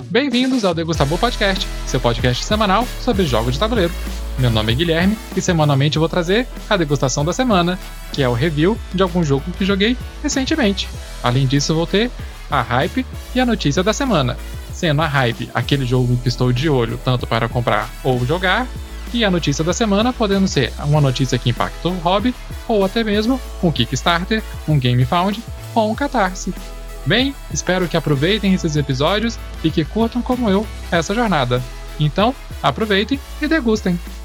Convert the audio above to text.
Bem-vindos ao Degustable Podcast, seu podcast semanal sobre jogos de tabuleiro. Meu nome é Guilherme e semanalmente eu vou trazer a degustação da semana, que é o review de algum jogo que joguei recentemente. Além disso, eu vou ter a hype e a notícia da semana, sendo a hype aquele jogo que estou de olho tanto para comprar ou jogar, e a notícia da semana podendo ser uma notícia que impacta o hobby, ou até mesmo um Kickstarter, um GameFound ou um Catarse. Bem, espero que aproveitem esses episódios e que curtam como eu essa jornada. Então, aproveitem e degustem!